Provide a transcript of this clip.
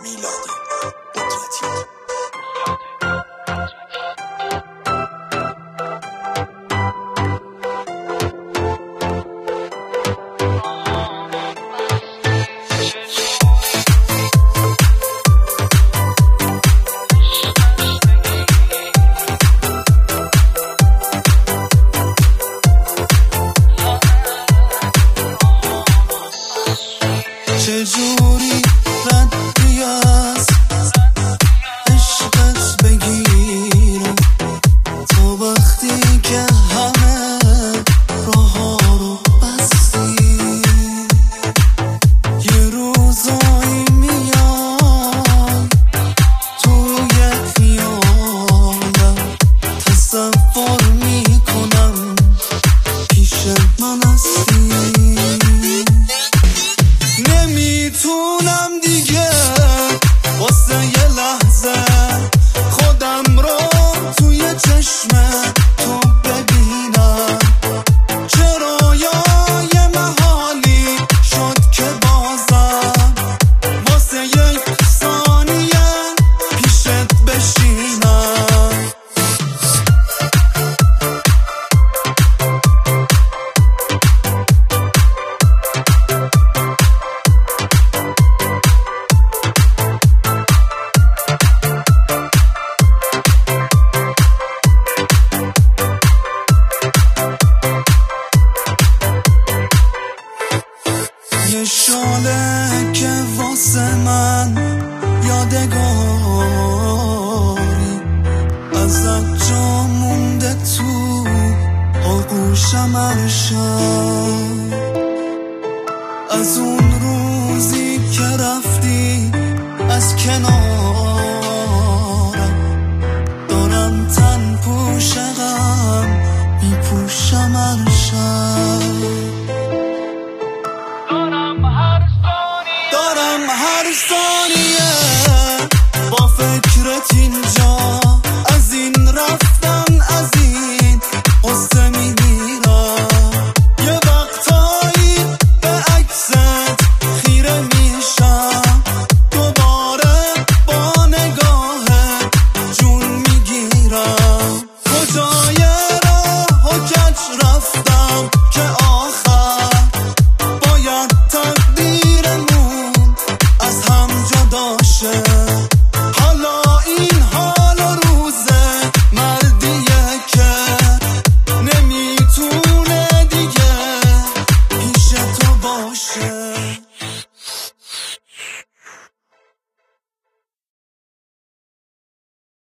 میلادی قدرتی. چجوری ردی از عشقت بگیرم تا وقتی که همه راه ها رو بستی. یه روزایی میای توی خیالم تصور میکنم پیش من هستی. نمیتونم دیگه واسه یه لحظه خودم رو توی چشم تو ببینم. چرا یه محالی شد که بازم واسه یک ثانیه پیشت بشینم. یه شاله که واسه من یادگاری ازت جا مونده تو آغوشم عرشم. از اون روزی که رفتی از کنارم دارم تن پوشقم میپوشم عرشم. دارم هر ثانیه با فکرت اینجا